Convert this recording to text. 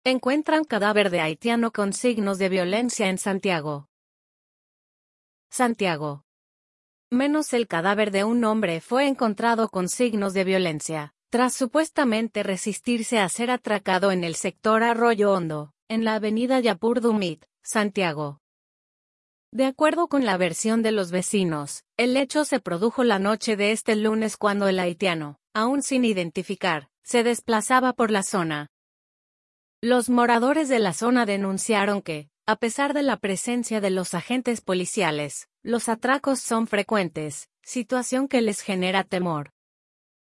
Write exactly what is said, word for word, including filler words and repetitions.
Encuentran cadáver de haitiano con signos de violencia en Santiago. Santiago. Menos el cadáver de un hombre fue encontrado con signos de violencia, tras supuestamente resistirse a ser atracado en el sector Arroyo Hondo, en la avenida Yapur Dumit, Santiago. De acuerdo con la versión de los vecinos, el hecho se produjo la noche de este lunes cuando el haitiano, aún sin identificar, se desplazaba por la zona. Los moradores de la zona denunciaron que, a pesar de la presencia de los agentes policiales, los atracos son frecuentes, situación que les genera temor.